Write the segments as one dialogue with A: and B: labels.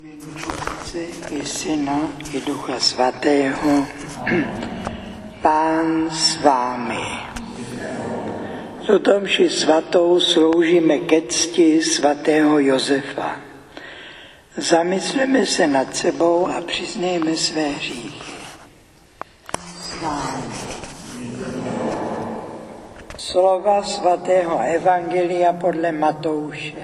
A: Otce i Syna i Ducha Svatého. Pán s vámi. Tuto mši svatou sloužíme ke cti svatého Josefa. Zamysleme se nad sebou a přiznejme své hříchy. Slova svatého Evangelia podle Matouše.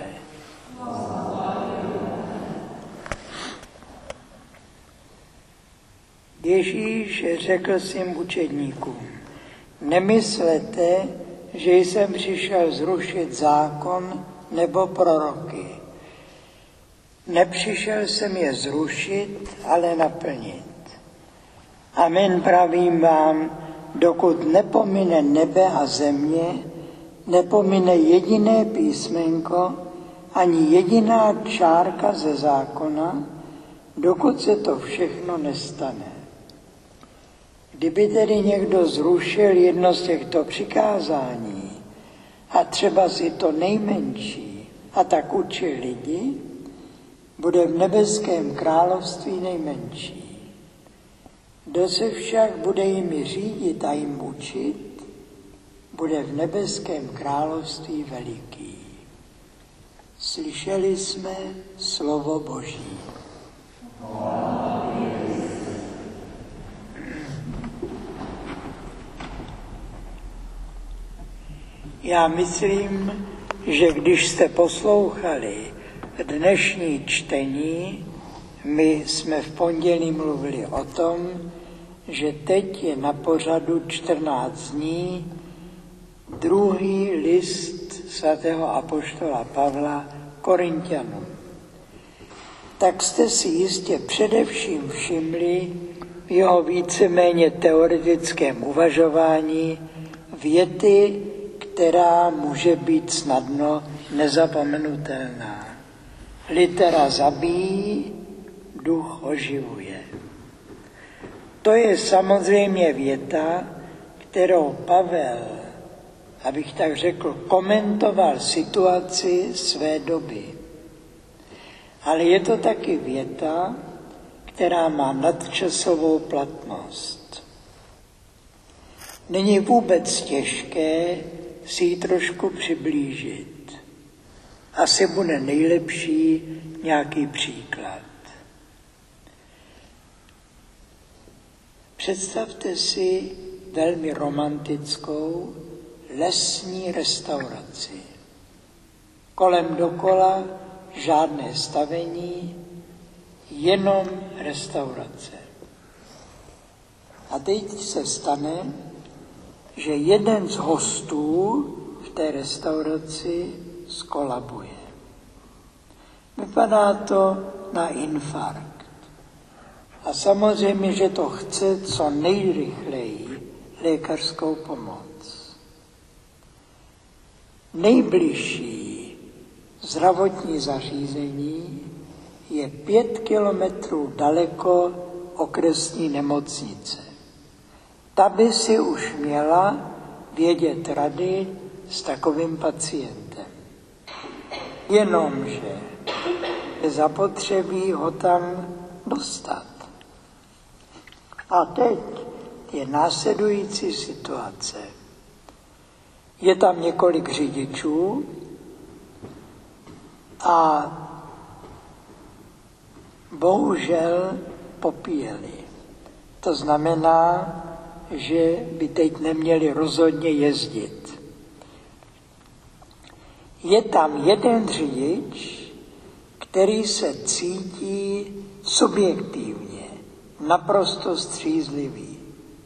A: Ježíš řekl svým učedníkům: nemyslete, že jsem přišel zrušit zákon nebo proroky. Nepřišel jsem je zrušit, ale naplnit. Amen, pravím vám, dokud nepomine nebe a země, nepomine jediné písmenko, ani jediná čárka ze zákona, dokud se to všechno nestane. Kdyby tedy někdo zrušil jedno z těchto přikázání a třeba si to nejmenší a tak učil lidi, bude v nebeském království nejmenší. Kdo se však bude jimi řídit a jim učit, bude v nebeském království veliký. Slyšeli jsme slovo Boží. Já myslím, že když jste poslouchali dnešní čtení, my jsme v pondělí mluvili o tom, že teď je na pořadu 14 dní druhý list svatého apoštola Pavla Korinťanům. Tak jste si jistě především všimli v jeho víceméně teoretickém uvažování věty, která může být snadno nezapomenutelná. Litera zabíjí, duch oživuje. To je samozřejmě věta, kterou Pavel, abych tak řekl, komentoval situaci své doby. Ale je to taky věta, která má nadčasovou platnost. Není vůbec těžké si ji trošku přiblížit. Asi bude nejlepší nějaký příklad. Představte si velmi romantickou lesní restauraci. Kolem dokola žádné stavení, jenom restaurace. A teď se stane, že jeden z hostů v té restauraci skolabuje. Vypadá to na infarkt. A samozřejmě, že to chce co nejrychleji lékařskou pomoc. Nejbližší zdravotní zařízení je 5 kilometrů daleko okresní nemocnice. Ta by si už měla vědět rady s takovým pacientem. Jenomže je zapotřebí ho tam dostat. A teď je následující situace. Je tam několik řidičů a bohužel popíjeli. To znamená, že by teď neměli rozhodně jezdit. Je tam jeden řidič, který se cítí subjektivně, naprosto střízlivý,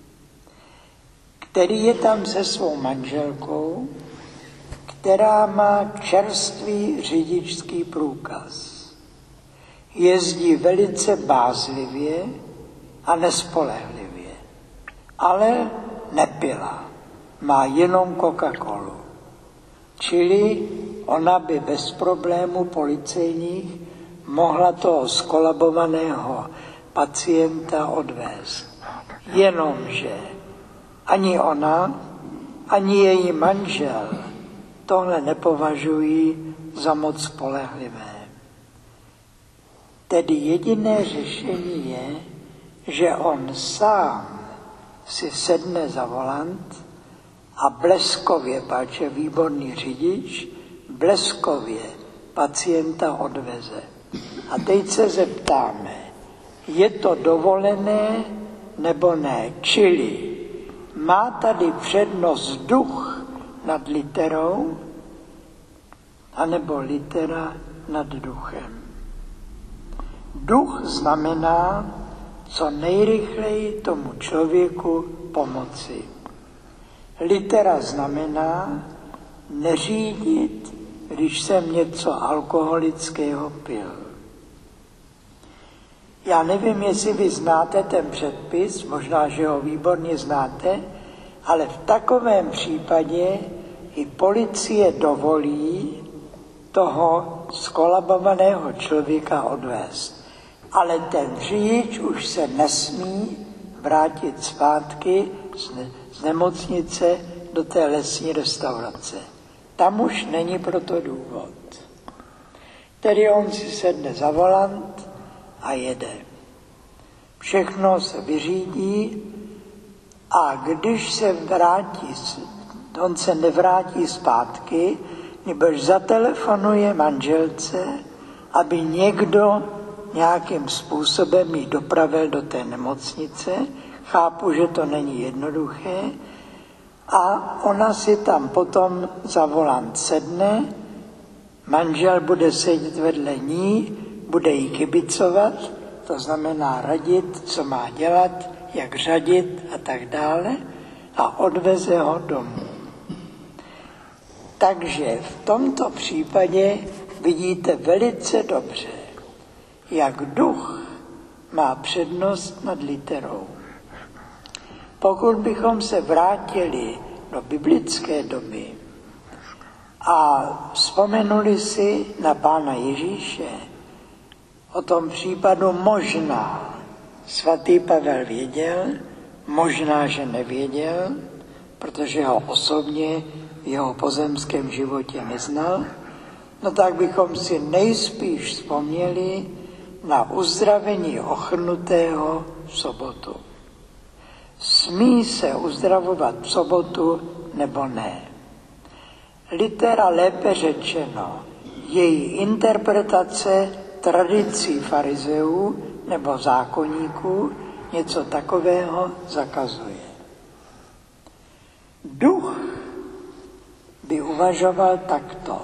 A: který je tam se svou manželkou, která má čerstvý řidičský průkaz. Jezdí velice bázlivě a nespolehlivě. Ale nepila, má jenom Coca-Colu. Čili ona by bez problémů policejních mohla toho skolabovaného pacienta odvést. Jenomže ani ona, ani její manžel tohle nepovažují za moc spolehlivé. Tedy jediné řešení je, že on sám si sedne za volant a bleskově, páč je výborný řidič, bleskově pacienta odveze. A teď se zeptáme, je to dovolené nebo ne? Čili má tady přednost duch nad literou, anebo litera nad duchem. Duch znamená co nejrychleji tomu člověku pomoci. Litera znamená neřídit, když jsem něco alkoholického pil. Já nevím, jestli vy znáte ten předpis, možná, že ho výborně znáte, ale v takovém případě i policie dovolí toho skolabovaného člověka odvést. Ale ten řidič už se nesmí vrátit zpátky z nemocnice do té lesní restaurace. Tam už není proto důvod. Tedy on si sedne za volant a jede. Všechno se vyřídí a když se vrátí, on se nevrátí zpátky, nebož zatelefonuje manželce, aby někdo nějakým způsobem ji dopravil do té nemocnice. Chápu, že to není jednoduché. A ona si tam potom za volant sedne, manžel bude sedět vedle ní, bude jí kibicovat, to znamená radit, co má dělat, jak řadit a tak dále, a odveze ho domů. Takže v tomto případě vidíte velice dobře, jak duch má přednost nad literou. Pokud bychom se vrátili do biblické doby a vzpomenuli si na Pána Ježíše, o tom případu možná svatý Pavel věděl, možná, že nevěděl, protože ho osobně v jeho pozemském životě neznal, no tak bychom si nejspíš vzpomněli na uzdravení ochrnutého v sobotu. Smí se uzdravovat v sobotu nebo ne? Litera, lépe řečeno, její interpretace tradicí farizeů nebo zákonníků něco takového zakazuje. Duch by uvažoval takto.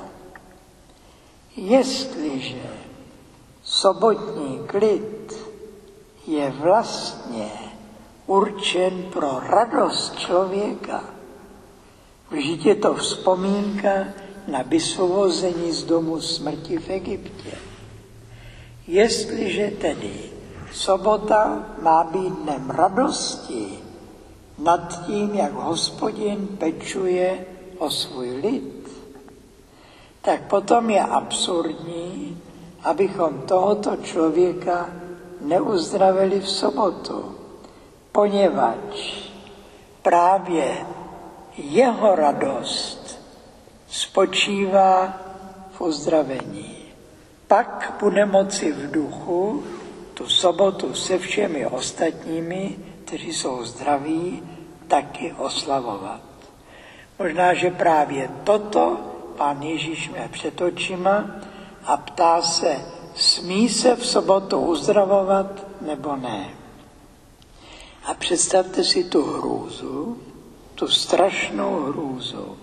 A: Jestliže sobotní klid je vlastně určen pro radost člověka, vždyť je to vzpomínka na vysvobození z domu smrti v Egyptě. Jestliže tedy sobota má být dnem radosti nad tím, jak Hospodin pečuje o svůj lid, tak potom je absurdní, abychom tohoto člověka neuzdravili v sobotu, poněvadž právě jeho radost spočívá v uzdravení. Pak bude moci v duchu tu sobotu se všemi ostatními, kteří jsou zdraví, taky oslavovat. Možná, že právě toto Pán Ježíš má před očima a ptá se, smí se v sobotu uzdravovat nebo ne? A představte si tu hrůzu, tu strašnou hrůzu,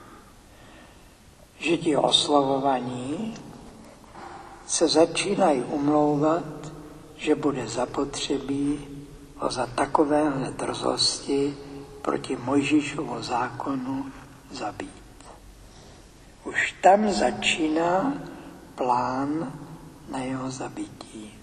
A: že ti oslavovaní se začínají umlouvat, že bude zapotřebí ho za takovéhle drzosti proti Mojžíšovu zákonu zabít. Už tam začíná plán na jeho zabití.